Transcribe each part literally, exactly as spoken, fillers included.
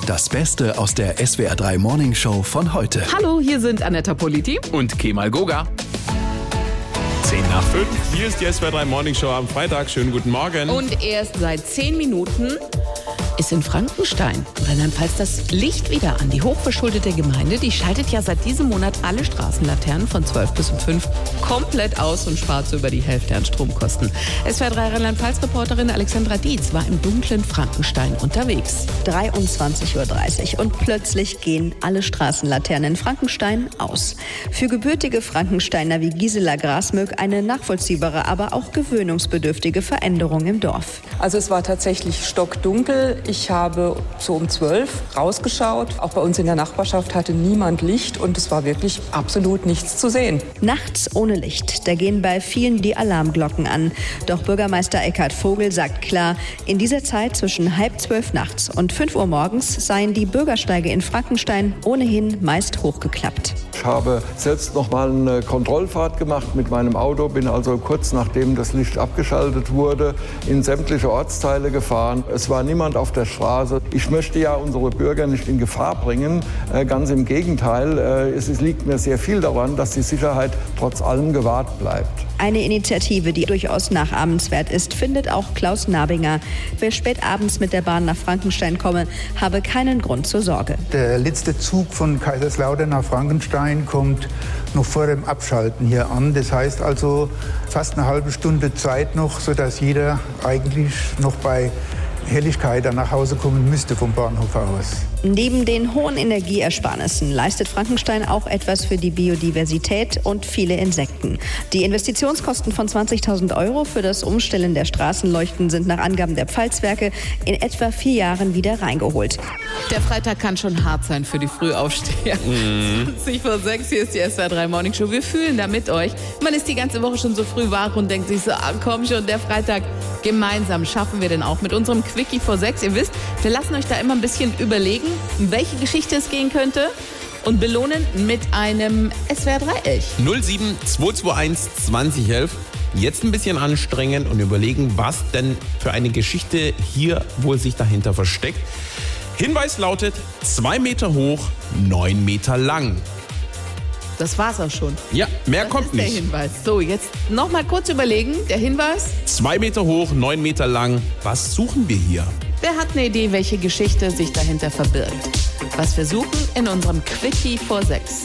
Das Beste aus der S W R drei Morning Show von heute. Hallo, hier sind Anetta Politi und Kemal Goga. zehn nach fünf, hier ist die S W R drei Morning Show am Freitag. Schönen guten Morgen. Und erst seit zehn Minuten ist in Frankenstein, Rheinland-Pfalz, das Licht wieder an. Die hochverschuldete Gemeinde, die schaltet ja seit diesem Monat alle Straßenlaternen von zwölf bis um fünf komplett aus und spart so über die Hälfte an Stromkosten. S W R drei Rheinland-Pfalz-Reporterin Alexandra Dietz war im dunklen Frankenstein unterwegs. dreiundzwanzig Uhr dreißig und plötzlich gehen alle Straßenlaternen in Frankenstein aus. Für gebürtige Frankensteiner wie Gisela Grasmöck eine nachvollziehbare, aber auch gewöhnungsbedürftige Veränderung im Dorf. Also es war tatsächlich stockdunkel. Ich habe so um zwölf rausgeschaut. Auch bei uns in der Nachbarschaft hatte niemand Licht und es war wirklich absolut nichts zu sehen. Nachts ohne Licht, da gehen bei vielen die Alarmglocken an. Doch Bürgermeister Eckhard Vogel sagt klar, in dieser Zeit zwischen halb zwölf nachts und fünf Uhr morgens seien die Bürgersteige in Frankenstein ohnehin meist hochgeklappt. Ich habe selbst noch mal eine Kontrollfahrt gemacht mit meinem Auto, bin also kurz nachdem das Licht abgeschaltet wurde in sämtliche Ortsteile gefahren. Es war niemand auf der Straße. Ich möchte ja unsere Bürger nicht in Gefahr bringen. Ganz im Gegenteil, es liegt mir sehr viel daran, dass die Sicherheit trotz allem gewahrt bleibt. Eine Initiative, die durchaus nachahmenswert ist, findet auch Klaus Nabinger. Wer spät abends mit der Bahn nach Frankenstein komme, habe keinen Grund zur Sorge. Der letzte Zug von Kaiserslautern nach Frankenstein kommt noch vor dem Abschalten hier an. Das heißt also fast eine halbe Stunde Zeit noch, sodass jeder eigentlich noch bei Helligkeit dann nach Hause kommen müsste vom Bahnhof aus. Neben den hohen Energieersparnissen leistet Frankenstein auch etwas für die Biodiversität und viele Insekten. Die Investitionskosten von zwanzigtausend Euro für das Umstellen der Straßenleuchten sind nach Angaben der Pfalzwerke in etwa vier Jahren wieder reingeholt. Der Freitag kann schon hart sein für die Frühaufsteher. Mhm. zwanzig vor sechs, hier ist die S W R drei Morning Show. Wir fühlen da mit euch. Man ist die ganze Woche schon so früh wach und denkt sich so, ah, komm schon, der Freitag. Gemeinsam schaffen wir den auch mit unserem Quickie vor sechs. Ihr wisst, wir lassen euch da immer ein bisschen überlegen, um welche Geschichte es gehen könnte und belohnen mit einem S W R drei Elch. null sieben zwei zwei eins zwanzig elf. Jetzt ein bisschen anstrengen und überlegen, was denn für eine Geschichte hier wohl sich dahinter versteckt. Hinweis lautet zwei Meter hoch, neun Meter lang. Das war's auch schon. Ja, mehr das kommt ist nicht. Der Hinweis. So, jetzt noch mal kurz überlegen. Der Hinweis? Zwei Meter hoch, neun Meter lang. Was suchen wir hier? Wer hat eine Idee, welche Geschichte sich dahinter verbirgt? Was wir suchen in unserem Quickie vor sechs.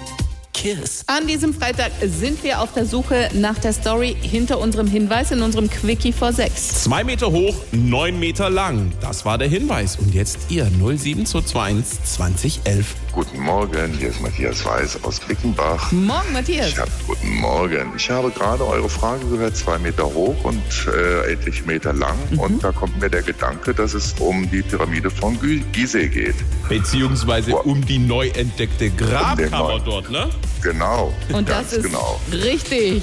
Kiss. An diesem Freitag sind wir auf der Suche nach der Story hinter unserem Hinweis in unserem Quickie vor sechs. Zwei Meter hoch, neun Meter lang. Das war der Hinweis. Und jetzt ihr null sieben zwei zwei eins zwanzig elf. Guten Morgen, hier ist Matthias Weiß aus Quickenbach. Morgen, Matthias. Ich hab, guten Morgen. Ich habe gerade eure Frage gehört, zwei Meter hoch und äh, etliche Meter lang. Mhm. Und da kommt mir der Gedanke, dass es um die Pyramide von Gizeh geht. Beziehungsweise wow. um die neu entdeckte Grabkammer um dort, ne? Genau. Und das ist genau. richtig.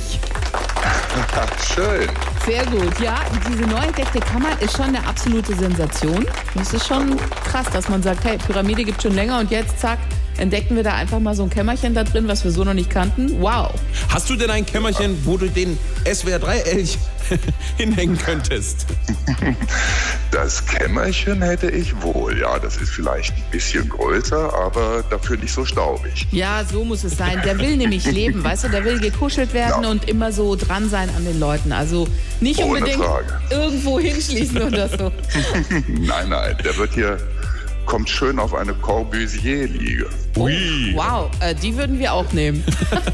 Schön. Sehr gut. Ja, diese neu entdeckte Kammer ist schon eine absolute Sensation. Das ist schon krass, dass man sagt, hey, Pyramide gibt schon länger und jetzt, zack, entdecken wir da einfach mal so ein Kämmerchen da drin, was wir so noch nicht kannten. Wow. Hast du denn ein Kämmerchen, wo du den S W R drei Elch hinhängen könntest? Das Kämmerchen hätte ich wohl. Ja, das ist vielleicht ein bisschen größer, aber dafür nicht so staubig. Ja, so muss es sein. Der will nämlich leben, weißt du? Der will gekuschelt werden ja. und immer so dran sein an den Leuten. Also nicht Ohne unbedingt Frage. irgendwo hinschließen oder so. Nein, nein, der wird hier... kommt schön auf eine Corbusier-Liege. Oh, wow, äh, die würden wir auch nehmen.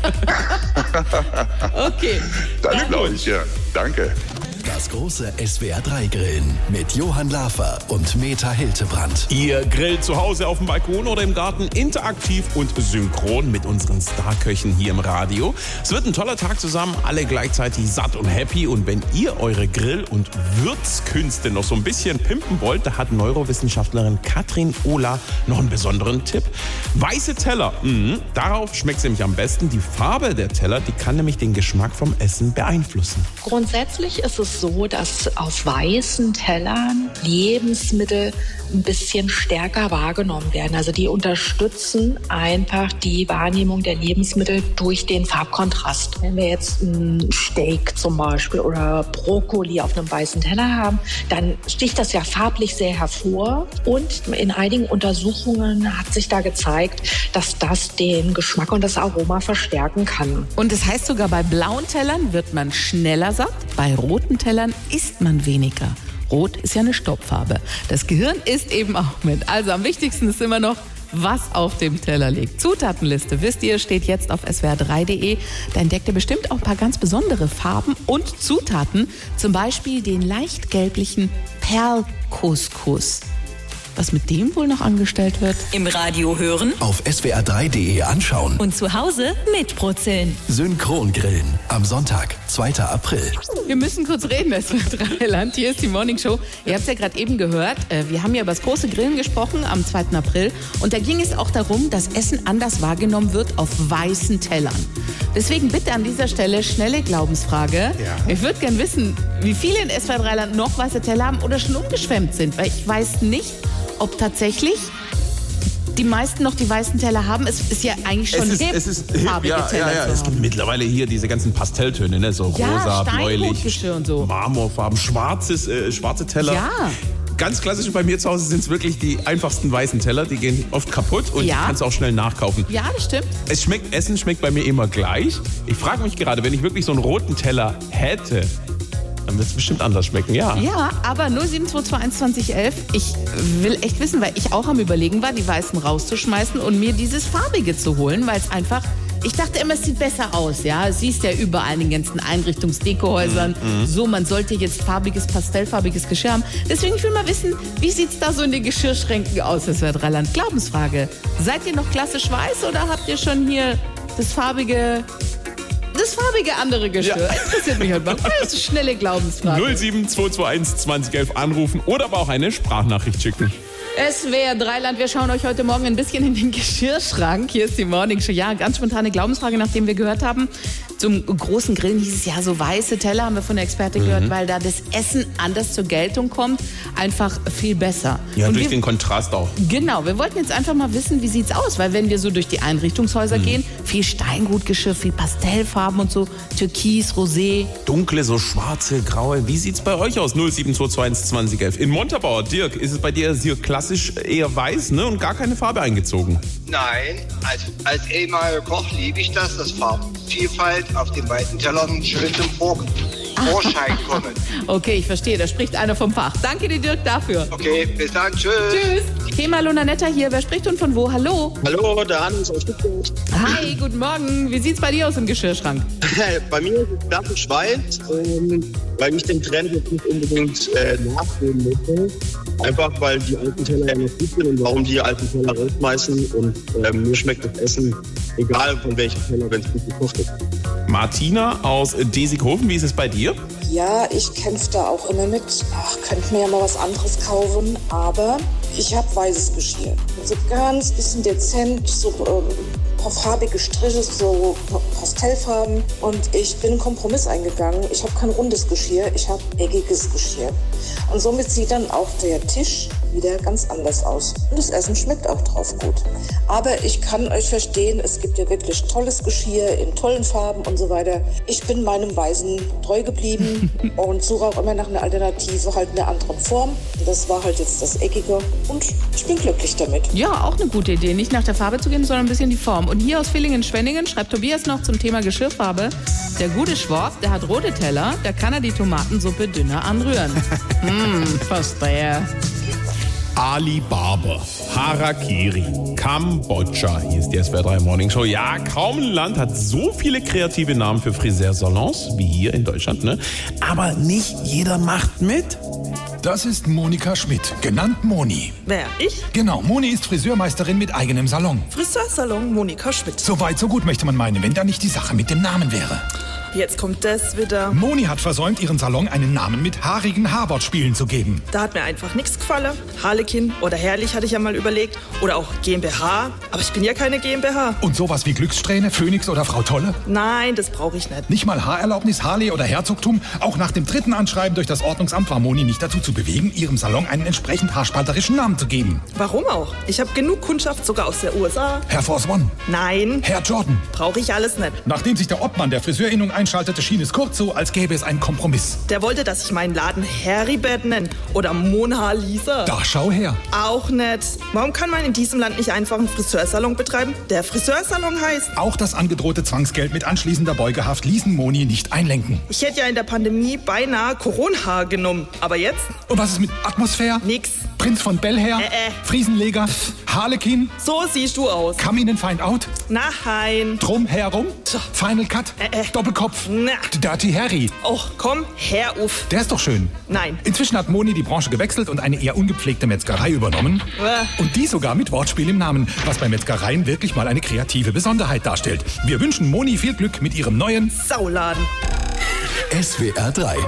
Okay. Das glaube ich, ja. Danke. Das große S W R drei Grillen mit Johann Lafer und Meta Hildebrand. Ihr grillt zu Hause auf dem Balkon oder im Garten interaktiv und synchron mit unseren Starköchen hier im Radio. Es wird ein toller Tag zusammen, alle gleichzeitig satt und happy. Und wenn ihr eure Grill- und Würzkünste noch so ein bisschen pimpen wollt, da hat Neurowissenschaftlerin Katrin Ohler noch einen besonderen Tipp. Weiße Teller, mh, darauf schmeckt es nämlich am besten. Die Farbe der Teller, die kann nämlich den Geschmack vom Essen beeinflussen. Grundsätzlich ist es so, so, dass auf weißen Tellern Lebensmittel ein bisschen stärker wahrgenommen werden. Also die unterstützen einfach die Wahrnehmung der Lebensmittel durch den Farbkontrast. Wenn wir jetzt ein Steak zum Beispiel oder Brokkoli auf einem weißen Teller haben, dann sticht das ja farblich sehr hervor. Und in einigen Untersuchungen hat sich da gezeigt, dass das den Geschmack und das Aroma verstärken kann. Und das heißt, sogar bei blauen Tellern wird man schneller satt, bei roten Tellern isst man weniger. Rot ist ja eine Stoppfarbe. Das Gehirn isst eben auch mit. Also am wichtigsten ist immer noch, was auf dem Teller liegt. Zutatenliste, wisst ihr, steht jetzt auf s w r drei punkt d e. Da entdeckt ihr bestimmt auch ein paar ganz besondere Farben und Zutaten. Zum Beispiel den leicht gelblichen Perlcouscous. Was mit dem wohl noch angestellt wird? Im Radio hören, auf s w r drei punkt d e anschauen und zu Hause mitbrutzeln. Synchrongrillen am Sonntag, zweiten April. Wir müssen kurz reden, S W R drei Land. Hier ist die Morning Show. Ihr habt es ja gerade eben gehört. Wir haben ja über das große Grillen gesprochen am zweiten April. Und da ging es auch darum, dass Essen anders wahrgenommen wird auf weißen Tellern. Deswegen bitte an dieser Stelle schnelle Glaubensfrage. Ja. Ich würde gerne wissen, wie viele in S W R drei Land noch weiße Teller haben oder schon umgeschwemmt sind. Weil ich weiß nicht, ob tatsächlich die meisten noch die weißen Teller haben. Es ist ja eigentlich schon es ist, hip, es ist hip, farbige ja, Teller ja, ja. zu Es gibt haben. mittlerweile hier diese ganzen Pastelltöne, ne? So Ja, rosa, bläulich, Steinrotgeschirr und so. Marmorfarben, schwarzes, äh, schwarze Teller. Ja. Ganz klassisch bei mir zu Hause sind es wirklich die einfachsten weißen Teller. Die gehen oft kaputt und Ja. die kannst du auch schnell nachkaufen. Ja, das stimmt. Es schmeckt, Essen schmeckt bei mir immer gleich. Ich frage mich gerade, wenn ich wirklich so einen roten Teller hätte, dann wird es bestimmt anders schmecken, ja. Ja, aber null sieben zwei zwei eins zwanzig elf. Ich will echt wissen, weil ich auch am Überlegen war, die Weißen rauszuschmeißen und mir dieses Farbige zu holen, weil es einfach... Ich dachte immer, es sieht besser aus, ja. Es siehst ja überall in den ganzen Einrichtungsdekohäusern. Mhm. So, man sollte jetzt farbiges, pastellfarbiges Geschirr haben. Deswegen, ich will mal wissen, wie sieht es da so in den Geschirrschränken aus, das wäre drei Land. Glaubensfrage. Seid ihr noch klassisch weiß oder habt ihr schon hier das farbige... Das farbige andere Geschirr. Ja. Interessiert mich halt mal. Das ist eine schnelle Glaubensfrage. null sieben zwei zwei eins zwanzig elf anrufen oder aber auch eine Sprachnachricht schicken. Es wäre Dreiland. Wir schauen euch heute Morgen ein bisschen in den Geschirrschrank. Hier ist die Morning Show. Ja, ganz spontane Glaubensfrage, nachdem wir gehört haben, zum großen Grillen hieß es ja, so weiße Teller haben wir von der Expertin mhm. gehört, weil da das Essen anders zur Geltung kommt. Einfach viel besser. Ja, und durch wir, den Kontrast auch. Genau, wir wollten jetzt einfach mal wissen, wie sieht's aus? Weil wenn wir so durch die Einrichtungshäuser mhm. gehen, viel Steingutgeschirr, viel Pastellfarben und so, Türkis, Rosé. Dunkle, so schwarze, graue. Wie sieht's bei euch aus? null sieben zwei zwei eins zwanzig elf. In Montabaur, Dirk, ist es bei dir hier klassisch eher weiß, ne? Und gar keine Farbe eingezogen? Nein, als, als ehemaliger Koch liebe ich das, dass Farbenvielfalt auf den weiten Tellern schön zum Vor Vorschein kommen. Okay, ich verstehe, da spricht einer vom Fach. Danke dir, Dirk, dafür. Okay, bis dann, tschüss. Tschüss. Thema Lunanetta hier, wer spricht und von wo? Hallo. Hallo, der Hans aus Stuttgart. Hi, guten Morgen. Wie sieht's bei dir aus im Geschirrschrank? Bei mir ist es klassisch weiß, ähm, weil ich den Trend jetzt nicht unbedingt äh, nachgehen möchte. Einfach, weil die alten Teller ja noch gut sind und warum die alten Teller rausschmeißen. Und ähm, mir schmeckt das Essen, egal von welchem Teller, wenn es gut gekocht ist. Martina aus Desighofen, wie ist es bei dir? Ja, ich kämpfe da auch immer mit. Ach, könnte mir ja mal was anderes kaufen, aber ich habe weißes Geschirr. So ganz bisschen dezent, so ähm, paar farbige Striche, so Pastellfarben. Und ich bin einen Kompromiss eingegangen. Ich habe kein rundes Geschirr, ich habe eckiges Geschirr. Und somit sieht dann auch der Tisch wieder ganz anders aus. Und das Essen schmeckt auch drauf gut. Aber ich kann euch verstehen, es gibt ja wirklich tolles Geschirr in tollen Farben und so weiter. Ich bin meinem Weißen treu geblieben und suche auch immer nach einer Alternative, halt in einer anderen Form. Das war halt jetzt das Eckige und ich bin glücklich damit. Ja, auch eine gute Idee. Nicht nach der Farbe zu gehen, sondern ein bisschen die Form. Und hier aus Villingen-Schwenningen schreibt Tobias noch zum Thema Geschirrfarbe. Der gute Schwarz, der hat rote Teller, da kann er die Tomatensuppe dünner anrühren. Hm, verstehe. Alibaba, Harakiri, Kambodscha. Hier ist die S W R drei Morning Show. Ja, kaum ein Land hat so viele kreative Namen für Friseursalons wie hier in Deutschland, ne? Aber nicht jeder macht mit. Das ist Monika Schmidt, genannt Moni. Wer, ich? Genau, Moni ist Friseurmeisterin mit eigenem Salon. Friseursalon Monika Schmidt. So weit, so gut möchte man meinen, wenn da nicht die Sache mit dem Namen wäre. Jetzt kommt das wieder. Moni hat versäumt, ihren Salon einen Namen mit haarigen Haarwortspielen zu geben. Da hat mir einfach nichts gefallen. Harlekin oder Herrlich hatte ich ja mal überlegt. Oder auch GmbH. Aber ich bin ja keine GmbH. Und sowas wie Glückssträhne, Phönix oder Frau Tolle? Nein, das brauche ich nicht. Nicht mal Haarerlaubnis, Harley oder Herzogtum? Auch nach dem dritten Anschreiben durch das Ordnungsamt war Moni nicht dazu zu bewegen, ihrem Salon einen entsprechend haarspalterischen Namen zu geben. Warum auch? Ich habe genug Kundschaft, sogar aus der U S A. Herr Force One. Nein. Herr Jordan. Brauche ich alles nicht. Nachdem sich der Obmann der Friseurinnung einschaltete, schien es kurz so, als gäbe es einen Kompromiss. Der wollte, dass ich meinen Laden Heribert nenne oder Mona Lisa. Da schau her. Auch nicht. Warum kann man in diesem Land nicht einfach einen Friseursalon betreiben, der Friseursalon heißt? Auch das angedrohte Zwangsgeld mit anschließender Beugehaft ließen Moni nicht einlenken. Ich hätte ja in der Pandemie beinahe Corona genommen. Aber jetzt? Und was ist mit Atmosphäre? Nix. Prinz von Bel-Air? Äh, äh. Friesenleger? Harlekin? So siehst du aus. Come in and find out? Nein. Drum herum? Final Cut? Äh, äh. Doppelkopf? Na. Dirty Harry? Och, komm, Herr Uff. Der ist doch schön. Nein. Inzwischen hat Moni die Branche gewechselt und eine eher ungepflegte Metzgerei übernommen. Äh. Und die sogar mit Wortspiel im Namen, was bei Metzgereien wirklich mal eine kreative Besonderheit darstellt. Wir wünschen Moni viel Glück mit ihrem neuen Sauladen. S W R drei.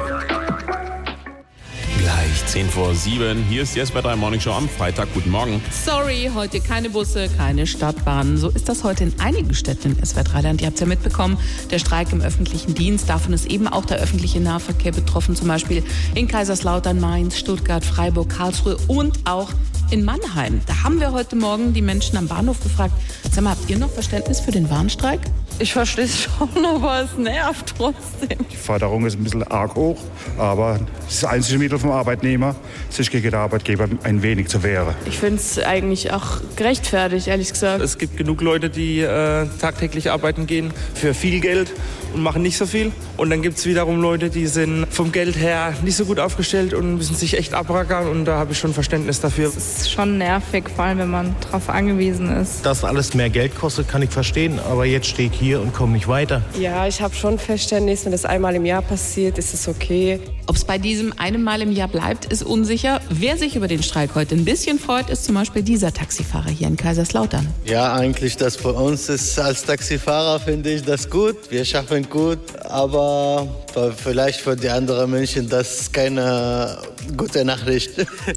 Gleich zehn vor sieben. Hier ist die S W R drei Morning Show am Freitag. Guten Morgen. Sorry, heute keine Busse, keine Stadtbahnen. So ist das heute in einigen Städten in S W R drei Land. Ihr habt es ja mitbekommen, der Streik im öffentlichen Dienst. Davon ist eben auch der öffentliche Nahverkehr betroffen. Zum Beispiel in Kaiserslautern, Mainz, Stuttgart, Freiburg, Karlsruhe und auch in Mannheim. Da haben wir heute Morgen die Menschen am Bahnhof gefragt, sag mal, habt ihr noch Verständnis für den Warnstreik? Ich verstehe es schon, aber es nervt trotzdem. Die Forderung ist ein bisschen arg hoch, aber das ist das einzige Mittel vom Arbeitnehmer, sich gegen den Arbeitgeber ein wenig zu wehren. Ich finde es eigentlich auch gerechtfertigt, ehrlich gesagt. Es gibt genug Leute, die äh, tagtäglich arbeiten gehen für viel Geld und machen nicht so viel. Und dann gibt es wiederum Leute, die sind vom Geld her nicht so gut aufgestellt und müssen sich echt abrackern. Und da habe ich schon Verständnis dafür. Es ist schon nervig, vor allem wenn man darauf angewiesen ist. Dass alles mehr Geld kostet, kann ich verstehen. Aber jetzt stehe ich hier und komme nicht weiter. Ja, ich habe schon Verständnis. Wenn das einmal im Jahr passiert, ist es okay. Ob es bei diesem einem Mal im Jahr bleibt, ist unsicher. Wer sich über den Streik heute ein bisschen freut, ist zum Beispiel dieser Taxifahrer hier in Kaiserslautern. Ja, eigentlich das für uns ist als Taxifahrer, finde ich das gut. Wir schaffen gut, aber vielleicht für die anderen Menschen das ist keine gute Nachricht.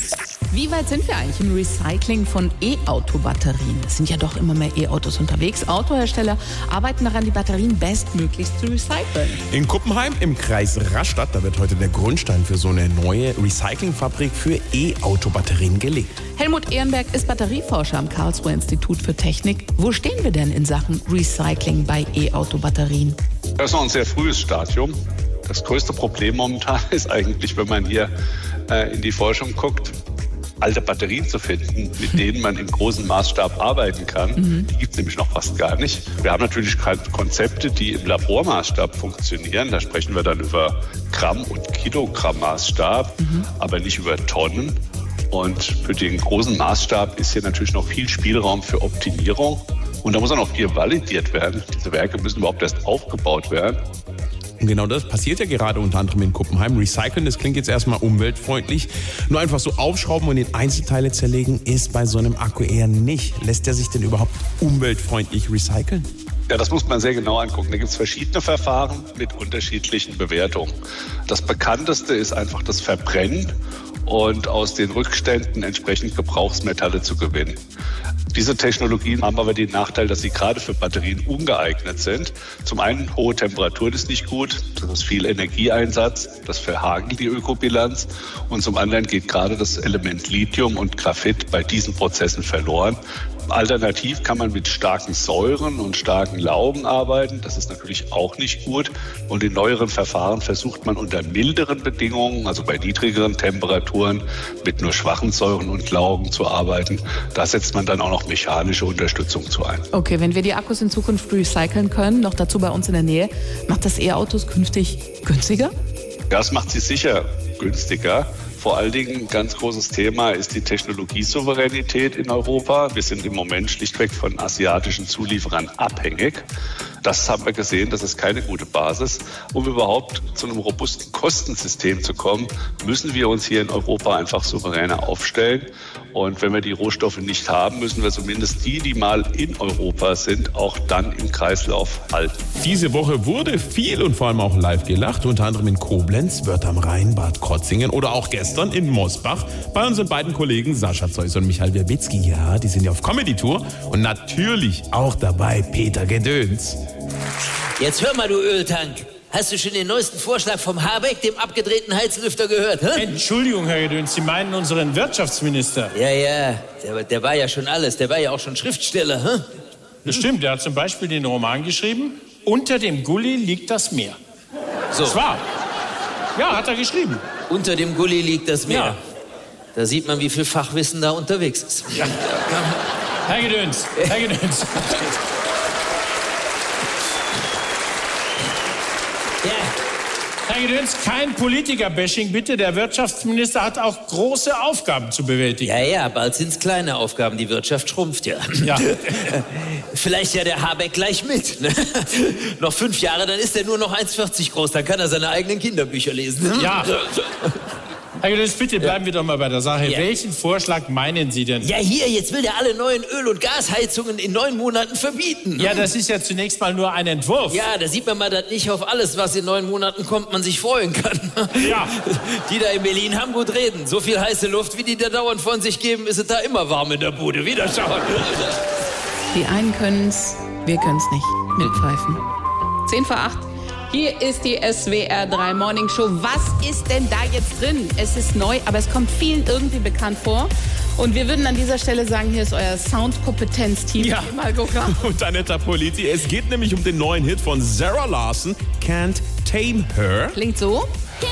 Wie weit sind wir eigentlich im Recycling von E-Auto-Batterien? Es sind ja doch immer mehr E-Autos unterwegs. Autohersteller arbeiten daran, die Batterien bestmöglichst zu recyceln. In Kuppenheim im Kreis Rastatt, da wird heute der Grundstein für so eine neue Recyclingfabrik für E-Auto-Batterien gelegt. Helmut Ehrenberg ist Batterieforscher am Karlsruher Institut für Technik. Wo stehen wir denn in Sachen Recycling bei E-Auto-Batterien? Das ist noch ein sehr frühes Stadium. Das größte Problem momentan ist eigentlich, wenn man hier äh, in die Forschung guckt, alte Batterien zu finden, mit denen man im großen Maßstab arbeiten kann. Mhm. Die gibt es nämlich noch fast gar nicht. Wir haben natürlich Konzepte, die im Labormaßstab funktionieren. Da sprechen wir dann über Gramm- und Kilogramm-Maßstab, mhm. aber nicht über Tonnen. Und für den großen Maßstab ist hier natürlich noch viel Spielraum für Optimierung. Und da muss auch noch viel validiert werden. Diese Werke müssen überhaupt erst aufgebaut werden. Und genau das passiert ja gerade unter anderem in Kuppenheim. Recyceln, das klingt jetzt erstmal umweltfreundlich. Nur einfach so aufschrauben und in Einzelteile zerlegen ist bei so einem Akku eher nicht. Lässt der sich denn überhaupt umweltfreundlich recyceln? Ja, das muss man sehr genau angucken. Da gibt es verschiedene Verfahren mit unterschiedlichen Bewertungen. Das bekannteste ist einfach das Verbrennen und aus den Rückständen entsprechend Gebrauchsmetalle zu gewinnen. Diese Technologien haben aber den Nachteil, dass sie gerade für Batterien ungeeignet sind. Zum einen, hohe Temperaturen ist nicht gut, das ist viel Energieeinsatz, das verhagelt die Ökobilanz. Und zum anderen geht gerade das Element Lithium und Graphit bei diesen Prozessen verloren. Alternativ kann man mit starken Säuren und starken Laugen arbeiten. Das ist natürlich auch nicht gut. Und in neueren Verfahren versucht man unter milderen Bedingungen, also bei niedrigeren Temperaturen, mit nur schwachen Säuren und Laugen zu arbeiten. Da setzt man dann auch noch mechanische Unterstützung zu ein. Okay, wenn wir die Akkus in Zukunft recyceln können, noch dazu bei uns in der Nähe, macht das E-Autos künftig günstiger? Das macht sie sicher günstiger. Vor allen Dingen ein ganz großes Thema ist die Technologiesouveränität in Europa. Wir sind im Moment schlichtweg von asiatischen Zulieferern abhängig. Das haben wir gesehen, das ist keine gute Basis. Um überhaupt zu einem robusten Kostensystem zu kommen, müssen wir uns hier in Europa einfach souveräner aufstellen. Und wenn wir die Rohstoffe nicht haben, müssen wir zumindest die, die mal in Europa sind, auch dann im Kreislauf halten. Diese Woche wurde viel und vor allem auch live gelacht, unter anderem in Koblenz, Wörth am Rhein, Bad Krotzingen oder auch gestern in Mosbach bei unseren beiden Kollegen Sascha Zeus und Michael Werbitzky. Ja, die sind ja auf Comedy-Tour und natürlich auch dabei Peter Gedöns. Jetzt hör mal, du Öltank. Hast du schon den neuesten Vorschlag vom Habeck, dem abgedrehten Heizlüfter, gehört? Hä? Entschuldigung, Herr Gedöns, Sie meinen unseren Wirtschaftsminister? Ja, ja, der, der war ja schon alles. Der war ja auch schon Schriftsteller. Hä? Das stimmt, der hat zum Beispiel den Roman geschrieben, Unter dem Gully liegt das Meer. So. Das war. Ja, hat er geschrieben. Unter dem Gully liegt das Meer. Ja. Da sieht man, wie viel Fachwissen da unterwegs ist. Ja. Herr Gedöns, Herr Gedöns. Herr Gedöns, kein Politiker-Bashing, bitte. Der Wirtschaftsminister hat auch große Aufgaben zu bewältigen. Ja, ja, bald sind's kleine Aufgaben. Die Wirtschaft schrumpft ja. Ja. Vielleicht ja der Habeck gleich mit. Ne? Noch fünf Jahre, dann ist er nur noch eins Komma vierzig groß. Dann kann er seine eigenen Kinderbücher lesen. Ja. Herr Gedöns, bitte bleiben ja. wir doch mal bei der Sache. Ja. Welchen Vorschlag meinen Sie denn? Ja, hier, jetzt will der alle neuen Öl- und Gasheizungen in neun Monaten verbieten. Ja, das ist ja zunächst mal nur ein Entwurf. Ja, da sieht man mal, dass nicht auf alles, was in neun Monaten kommt, man sich freuen kann. Ja. Die da in Berlin haben gut reden. So viel heiße Luft, wie die da dauernd von sich geben, ist es da immer warm in der Bude. Wieder schauen. Die einen können's, wir können's nicht. Mitpfeifen. Zehn vor acht. Hier ist die S W R drei Morning Show. Was ist denn da jetzt drin? Es ist neu, aber es kommt vielen irgendwie bekannt vor. Und wir würden an dieser Stelle sagen, hier ist euer Soundkompetenzteam. Ja. Und Anetta Politi. Es geht nämlich um den neuen Hit von Sarah Larson, Can't Tame Her. Klingt so.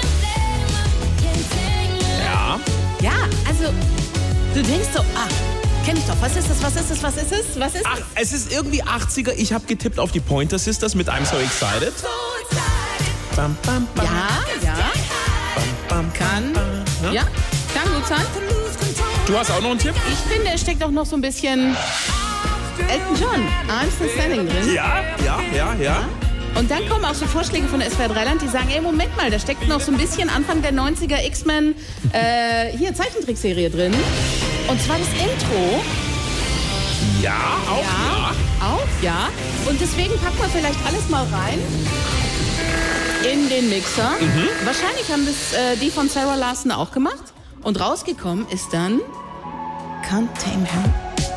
Ja. Ja, also du denkst so, ah, kenn ich doch. Was ist das, was ist das, was ist es? Was ist Ach, es ist irgendwie achtziger. Ich habe getippt auf die Pointer Sisters mit I'm So Excited. Bam, bam, bam. Ja, ja. Bam, bam, kann, bam, ja, kann gut sein. Du hast auch noch einen Tipp? Ich finde, es steckt auch noch so ein bisschen Elton John, I'm Still Standing drin. Ja, ja, ja, ja. Und dann kommen auch so Vorschläge von der S W R drei Land, die sagen, ey, Moment mal, da steckt noch so ein bisschen Anfang der neunziger X-Men, äh, hier, Zeichentrickserie drin. Und zwar das Intro. Ja, auch ja. ja. Auch, ja. Und deswegen packen wir vielleicht alles mal rein in den Mixer. Mhm. Wahrscheinlich haben das äh, die von Sarah Larson auch gemacht. Und rausgekommen ist dann Can't Tame Her.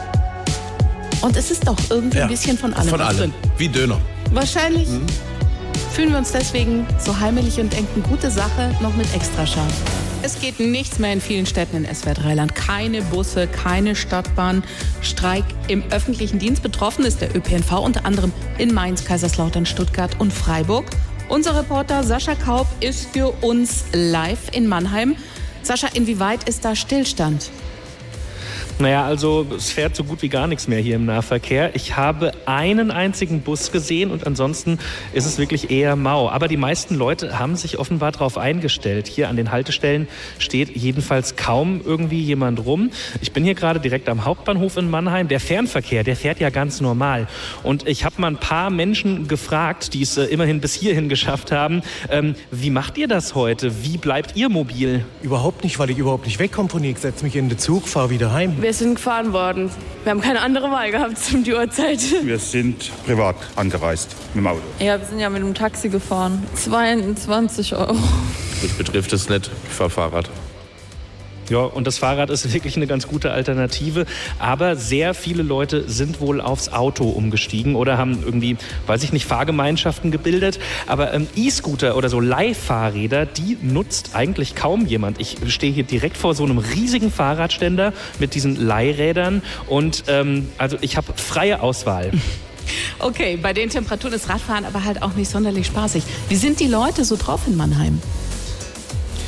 Und es ist doch irgendwie ja. ein bisschen von allem Von allem, drin. wie Döner. Wahrscheinlich Mhm. fühlen wir uns deswegen so heimelig und denken, gute Sache, noch mit extra scharf. Es geht nichts mehr in vielen Städten in S W R drei Land. Keine Busse, keine Stadtbahn. Streik im öffentlichen Dienst. Betroffen ist der Ö P N V unter anderem in Mainz, Kaiserslautern, Stuttgart und Freiburg. Unser Reporter Sascha Kaup ist für uns live in Mannheim. Sascha, inwieweit ist da Stillstand? Naja, also es fährt so gut wie gar nichts mehr hier im Nahverkehr. Ich habe einen einzigen Bus gesehen und ansonsten ist es wirklich eher mau. Aber die meisten Leute haben sich offenbar darauf eingestellt. Hier an den Haltestellen steht jedenfalls kaum irgendwie jemand rum. Ich bin hier gerade direkt am Hauptbahnhof in Mannheim. Der Fernverkehr, der fährt ja ganz normal. Und ich habe mal ein paar Menschen gefragt, die es äh, immerhin bis hierhin geschafft haben. Ähm, wie macht ihr das heute? Wie bleibt ihr mobil? Überhaupt nicht, weil ich überhaupt nicht wegkomme von hier. Ich setze mich in den Zug, fahre wieder heim. Wir sind gefahren worden. Wir haben keine andere Wahl gehabt um die Uhrzeit. Wir sind privat angereist mit dem Auto. Ja, wir sind ja mit dem Taxi gefahren. zweiundzwanzig Euro. Mich betrifft es nicht. Ich fahre Fahrrad. Ja, und das Fahrrad ist wirklich eine ganz gute Alternative. Aber sehr viele Leute sind wohl aufs Auto umgestiegen oder haben irgendwie, weiß ich nicht, Fahrgemeinschaften gebildet. Aber ähm, E-Scooter oder so Leihfahrräder, die nutzt eigentlich kaum jemand. Ich stehe hier direkt vor so einem riesigen Fahrradständer mit diesen Leihrädern. Und ähm, also ich habe freie Auswahl. Okay, bei den Temperaturen ist Radfahren aber halt auch nicht sonderlich spaßig. Wie sind die Leute so drauf in Mannheim?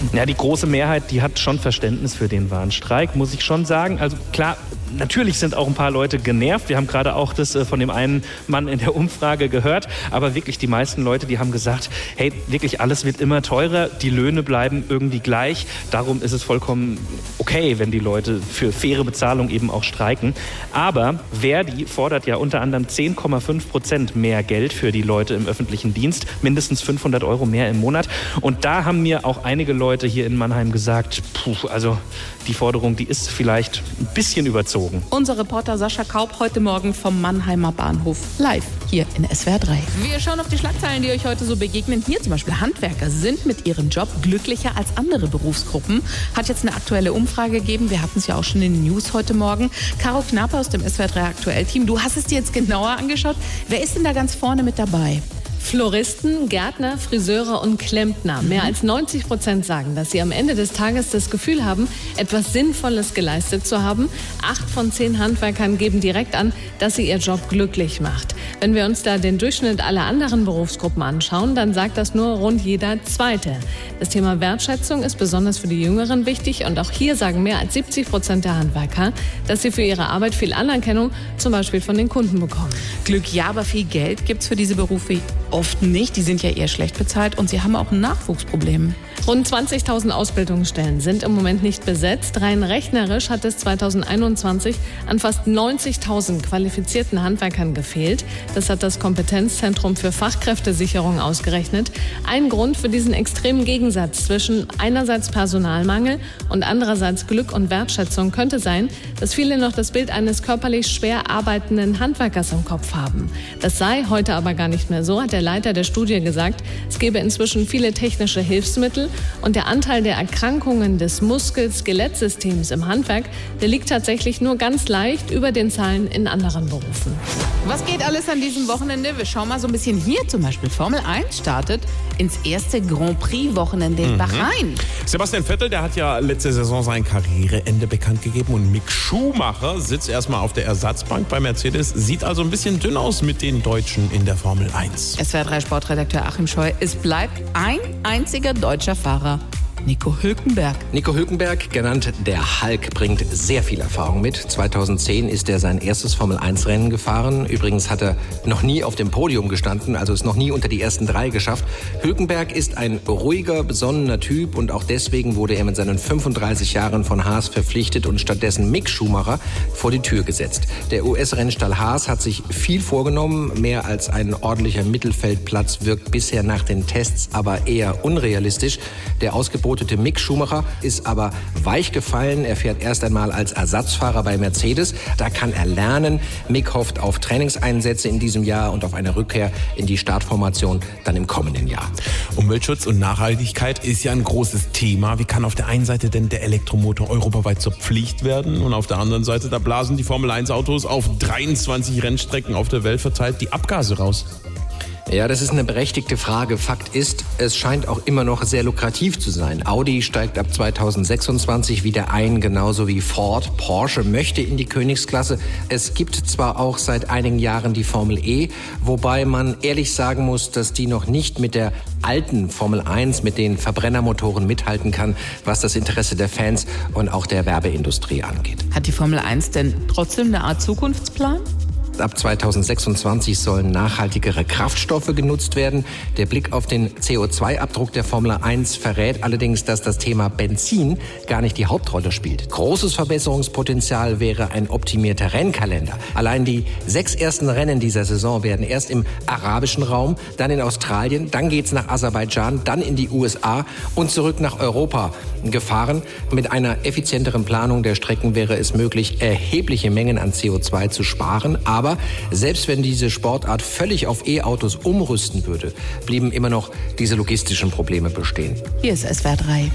Ja, die große Mehrheit, die hat schon Verständnis für den Warnstreik, muss ich schon sagen. Also klar, natürlich sind auch ein paar Leute genervt. Wir haben gerade auch das äh, von dem einen Mann in der Umfrage gehört. Aber wirklich die meisten Leute, die haben gesagt, hey, wirklich alles wird immer teurer. Die Löhne bleiben irgendwie gleich. Darum ist es vollkommen okay, wenn die Leute für faire Bezahlung eben auch streiken. Aber Verdi fordert ja unter anderem zehn Komma fünf Prozent mehr Geld für die Leute im öffentlichen Dienst. Mindestens fünfhundert Euro mehr im Monat. Und da haben mir auch einige Leute hier in Mannheim gesagt, puh, also die Forderung, die ist vielleicht ein bisschen überzogen. Unser Reporter Sascha Kaup heute Morgen vom Mannheimer Bahnhof live hier in S W R drei. Wir schauen auf die Schlagzeilen, die euch heute so begegnen. Hier zum Beispiel Handwerker sind mit ihrem Job glücklicher als andere Berufsgruppen. Hat jetzt eine aktuelle Umfrage gegeben. Wir hatten es ja auch schon in den News heute Morgen. Caro Knappe aus dem S W R drei Aktuell-Team. Du hast es dir jetzt genauer angeschaut. Wer ist denn da ganz vorne mit dabei? Floristen, Gärtner, Friseure und Klempner. Mehr als neunzig Prozent sagen, dass sie am Ende des Tages das Gefühl haben, etwas Sinnvolles geleistet zu haben. Acht von zehn Handwerkern geben direkt an, dass sie ihr Job glücklich macht. Wenn wir uns da den Durchschnitt aller anderen Berufsgruppen anschauen, dann sagt das nur rund jeder Zweite. Das Thema Wertschätzung ist besonders für die Jüngeren wichtig und auch hier sagen mehr als siebzig Prozent der Handwerker, dass sie für ihre Arbeit viel Anerkennung, zum Beispiel von den Kunden, bekommen. Glück ja, aber viel Geld gibt's für diese Berufe oft nicht. Die sind ja eher schlecht bezahlt und sie haben auch ein Nachwuchsproblem. Rund zwanzigtausend Ausbildungsstellen sind im Moment nicht besetzt. Rein rechnerisch hat es zweitausendeinundzwanzig an fast neunzigtausend qualifizierten Handwerkern gefehlt. Das hat das Kompetenzzentrum für Fachkräftesicherung ausgerechnet. Ein Grund für diesen extremen Gegensatz zwischen einerseits Personalmangel und andererseits Glück und Wertschätzung könnte sein, dass viele noch das Bild eines körperlich schwer arbeitenden Handwerkers im Kopf haben. Das sei heute aber gar nicht mehr so, hat der Leiter der Studie gesagt. Es gebe inzwischen viele technische Hilfsmittel und der Anteil der Erkrankungen des Muskel-Skelettsystems im Handwerk, der liegt tatsächlich nur ganz leicht über den Zahlen in anderen Berufen. Was geht alles an diesem Wochenende? Wir schauen mal so ein bisschen hier zum Beispiel. Formel eins startet ins erste Grand Prix-Wochenende in Bahrain. Sebastian Vettel, der hat ja letzte Saison sein Karriereende bekannt gegeben und Mick Schumacher sitzt erstmal auf der Ersatzbank bei Mercedes. Sieht also ein bisschen dünn aus mit den Deutschen in der Formel eins. S W R drei Sportredakteur Achim Scheu. Es bleibt ein einziger deutscher Fahrer. Nico Hülkenberg. Nico Hülkenberg, genannt der Hulk, bringt sehr viel Erfahrung mit. zweitausendzehn ist er sein erstes Formel eins Rennen gefahren. Übrigens hat er noch nie auf dem Podium gestanden, also ist noch nie unter die ersten drei geschafft. Hülkenberg ist ein ruhiger, besonnener Typ und auch deswegen wurde er mit seinen fünfunddreißig Jahren von Haas verpflichtet und stattdessen Mick Schumacher vor die Tür gesetzt. Der U S-Rennstall Haas hat sich viel vorgenommen. Mehr als ein ordentlicher Mittelfeldplatz wirkt bisher nach den Tests aber eher unrealistisch. Der ausgebotete Mick Schumacher ist aber weich gefallen. Er fährt erst einmal als Ersatzfahrer bei Mercedes. Da kann er lernen. Mick hofft auf Trainingseinsätze in diesem Jahr und auf eine Rückkehr in die Startformation dann im kommenden Jahr. Umweltschutz und Nachhaltigkeit ist ja ein großes Thema. Wie kann auf der einen Seite denn der Elektromotor europaweit zur Pflicht werden und auf der anderen Seite, da blasen die Formel eins Autos auf dreiundzwanzig Rennstrecken auf der Welt verteilt die Abgase raus? Ja, das ist eine berechtigte Frage. Fakt ist, es scheint auch immer noch sehr lukrativ zu sein. Audi steigt ab zweitausendsechsundzwanzig wieder ein, genauso wie Ford. Porsche möchte in die Königsklasse. Es gibt zwar auch seit einigen Jahren die Formel E, wobei man ehrlich sagen muss, dass die noch nicht mit der alten Formel eins, mit den Verbrennermotoren mithalten kann, was das Interesse der Fans und auch der Werbeindustrie angeht. Hat die Formel eins denn trotzdem eine Art Zukunftsplan? Ab zweitausendsechsundzwanzig sollen nachhaltigere Kraftstoffe genutzt werden. Der Blick auf den C O zwei Abdruck der Formel eins verrät allerdings, dass das Thema Benzin gar nicht die Hauptrolle spielt. Großes Verbesserungspotenzial wäre ein optimierter Rennkalender. Allein die sechs ersten Rennen dieser Saison werden erst im arabischen Raum, dann in Australien, dann geht's nach Aserbaidschan, dann in die U S A und zurück nach Europa gefahren. Mit einer effizienteren Planung der Strecken wäre es möglich, erhebliche Mengen an C O zwei zu sparen. Aber Aber selbst wenn diese Sportart völlig auf E-Autos umrüsten würde, blieben immer noch diese logistischen Probleme bestehen. Hier ist S W R drei.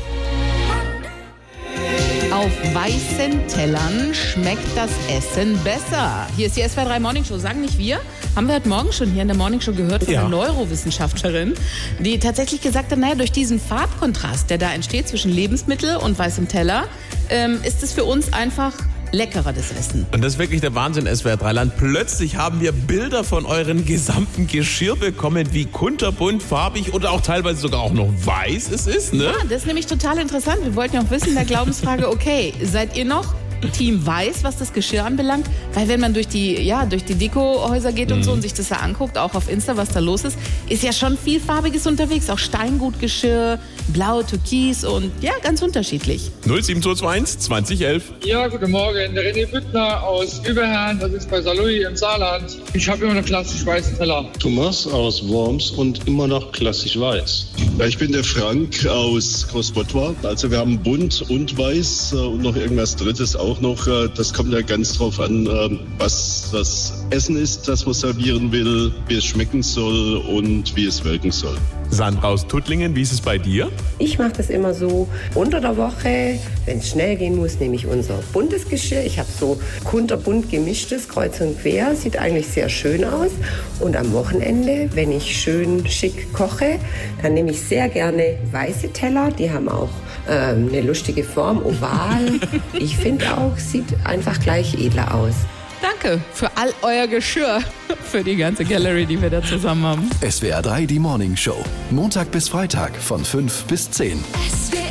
Auf weißen Tellern schmeckt das Essen besser. Hier ist die S W R drei Morning Show. Sagen nicht wir? Haben wir heute Morgen schon hier in der Morning Show gehört von ja. einer Neurowissenschaftlerin, die tatsächlich gesagt hat, naja, durch diesen Farbkontrast, der da entsteht zwischen Lebensmittel und weißem Teller, ähm, ist es für uns einfach leckeres Essen. Und das ist wirklich der Wahnsinn, S W R drei Land. Plötzlich haben wir Bilder von euren gesamten Geschirr bekommen, wie kunterbunt, farbig oder auch teilweise sogar auch noch weiß es ist, ne? Ja, das ist nämlich total interessant. Wir wollten ja auch wissen, der Glaubensfrage, okay, seid ihr noch Team Weiß, was das Geschirr anbelangt? Weil wenn man durch die, ja, durch die Dekohäuser geht und so und sich das da anguckt, auch auf Insta, was da los ist, ist ja schon viel Farbiges unterwegs. Auch Steingutgeschirr, blau, türkis und ja, ganz unterschiedlich. null sieben zwei zwei eins zwanzig elf. Ja, guten Morgen. Der René Büttner aus Überherrn, das ist bei Saarlouis im Saarland. Ich habe immer noch klassisch weißen Teller. Thomas aus Worms und immer noch klassisch weiß. Ja, ich bin der Frank aus Großbottwar. Also wir haben bunt und weiß und noch irgendwas Drittes auch noch. Das kommt ja ganz drauf an, was das Essen ist, das man servieren will, wie es schmecken soll und wie es wirken soll. Sandra aus Tuttlingen, wie ist es bei dir? Ich mache das immer so unter der Woche, wenn es schnell gehen muss, nehme ich unser buntes Geschirr. Ich habe so kunterbunt gemischtes, kreuz und quer, sieht eigentlich sehr schön aus. Und am Wochenende, wenn ich schön schick koche, dann nehme ich sehr gerne weiße Teller. Die haben auch ähm, eine lustige Form, oval. Ich finde auch, sieht einfach gleich edler aus. Danke für all euer Geschirr, für die ganze Gallery, die wir da zusammen haben. S W R drei, die Morning Show. Montag bis Freitag von fünf bis zehn. S W R